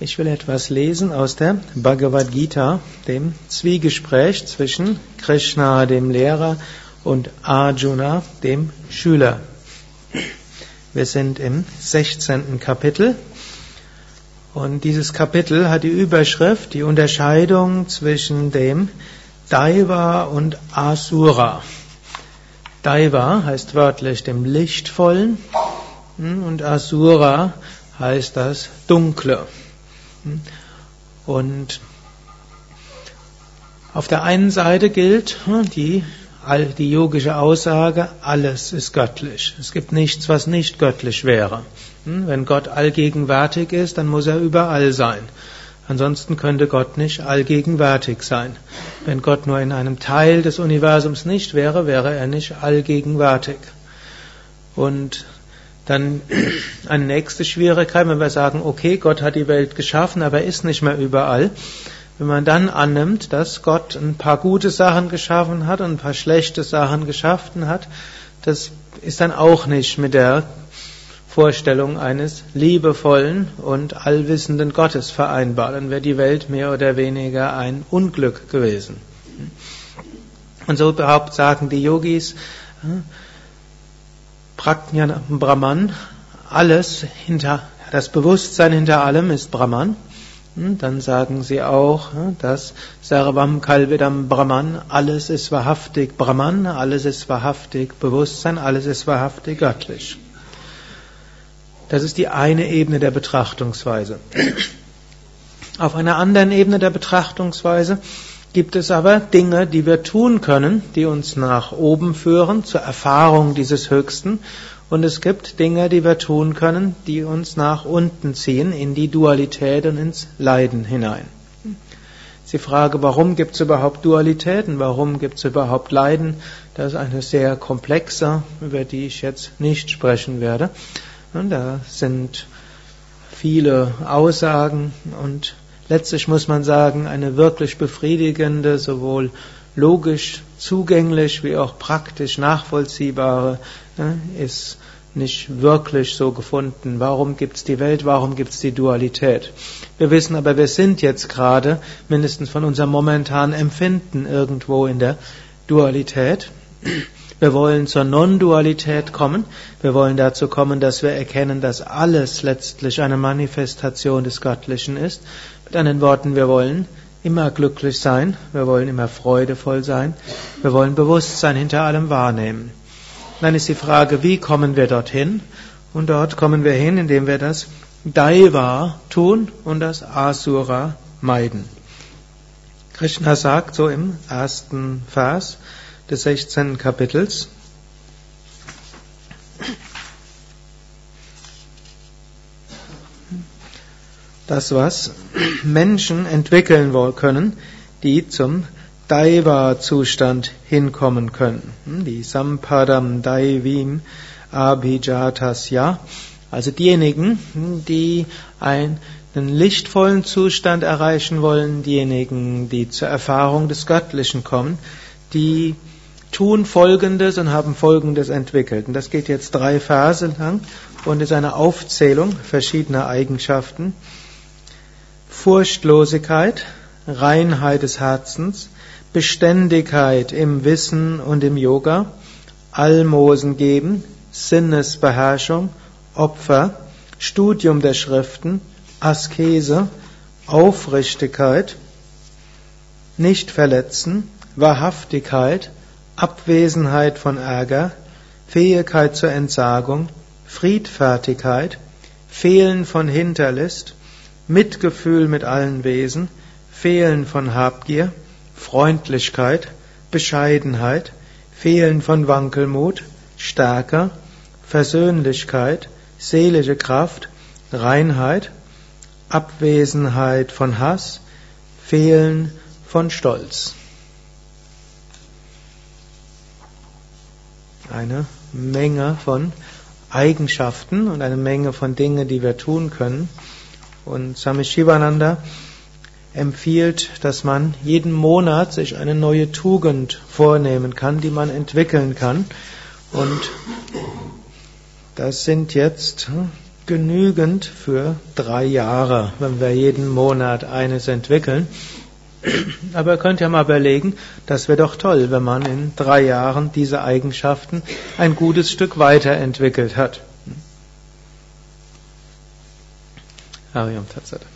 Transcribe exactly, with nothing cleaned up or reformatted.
Ich will etwas lesen aus der Bhagavad Gita, dem Zwiegespräch zwischen Krishna, dem Lehrer, und Arjuna, dem Schüler. Wir sind im sechzehnten Kapitel und dieses Kapitel hat die Überschrift die Unterscheidung zwischen dem Daiva und Asura. Daiva heißt wörtlich dem Lichtvollen und Asura heißt das Dunkle. Und auf der einen Seite gilt die, die yogische Aussage, alles ist göttlich. Es gibt nichts, was nicht göttlich wäre. Wenn Gott allgegenwärtig ist, dann muss er überall sein. Ansonsten könnte Gott nicht allgegenwärtig sein. Wenn Gott nur in einem Teil des Universums nicht wäre, wäre er nicht allgegenwärtig. Und dann eine nächste Schwierigkeit, wenn wir sagen, okay, Gott hat die Welt geschaffen, aber er ist nicht mehr überall. Wenn man dann annimmt, dass Gott ein paar gute Sachen geschaffen hat und ein paar schlechte Sachen geschaffen hat, das ist dann auch nicht mit der Vorstellung eines liebevollen und allwissenden Gottes vereinbar. Dann wäre die Welt mehr oder weniger ein Unglück gewesen. Und so überhaupt sagen die Yogis, Prajna Brahman, alles hinter, das Bewusstsein hinter allem ist Brahman. Dann sagen sie auch, dass Sarvam Kalvidam Brahman, alles ist wahrhaftig Brahman, alles ist wahrhaftig Bewusstsein, alles ist wahrhaftig göttlich. Das ist die eine Ebene der Betrachtungsweise. Auf einer anderen Ebene der Betrachtungsweise gibt es aber Dinge, die wir tun können, die uns nach oben führen, zur Erfahrung dieses Höchsten. Und es gibt Dinge, die wir tun können, die uns nach unten ziehen, in die Dualität und ins Leiden hinein. Ist die Frage, warum gibt es überhaupt Dualitäten, warum gibt es überhaupt Leiden? Das ist eine sehr komplexe, über die ich jetzt nicht sprechen werde. Und da sind viele Aussagen und letztlich muss man sagen, eine wirklich befriedigende, sowohl logisch zugänglich wie auch praktisch nachvollziehbare, ne, ist nicht wirklich so gefunden. Warum gibt es die Welt? Warum gibt es die Dualität? Wir wissen aber, wir sind jetzt gerade, mindestens von unserem momentanen Empfinden, irgendwo in der Dualität. Wir wollen zur Non-Dualität kommen. Wir wollen dazu kommen, dass wir erkennen, dass alles letztlich eine Manifestation des Göttlichen ist. Mit anderen Worten, wir wollen immer glücklich sein, wir wollen immer freudevoll sein, wir wollen Bewusstsein hinter allem wahrnehmen. Dann ist die Frage, wie kommen wir dorthin? Und dort kommen wir hin, indem wir das Daiva tun und das Asura meiden. Krishna sagt so im ersten Vers des sechzehnten Kapitels, das, was Menschen entwickeln können, die zum Daiva-Zustand hinkommen können. Die Sampadam Daivim Abhijatasya, also diejenigen, die einen lichtvollen Zustand erreichen wollen, diejenigen, die zur Erfahrung des Göttlichen kommen, die tun Folgendes und haben Folgendes entwickelt. Und das geht jetzt drei Verse lang und ist eine Aufzählung verschiedener Eigenschaften. Furchtlosigkeit, Reinheit des Herzens, Beständigkeit im Wissen und im Yoga, Almosen geben, Sinnesbeherrschung, Opfer, Studium der Schriften, Askese, Aufrichtigkeit, nicht verletzen, Wahrhaftigkeit, Abwesenheit von Ärger, Fähigkeit zur Entsagung, Friedfertigkeit, Fehlen von Hinterlist, Mitgefühl mit allen Wesen, Fehlen von Habgier, Freundlichkeit, Bescheidenheit, Fehlen von Wankelmut, Stärke, Versöhnlichkeit, seelische Kraft, Reinheit, Abwesenheit von Hass, Fehlen von Stolz. Eine Menge von Eigenschaften und eine Menge von Dingen, die wir tun können. Und Swami Shivananda empfiehlt, dass man jeden Monat sich eine neue Tugend vornehmen kann, die man entwickeln kann. Und das sind jetzt genügend für drei Jahre, wenn wir jeden Monat eines entwickeln. Aber ihr könnt ja mal überlegen, das wäre doch toll, wenn man in drei Jahren diese Eigenschaften ein gutes Stück weiterentwickelt hat. Harium Tatsat.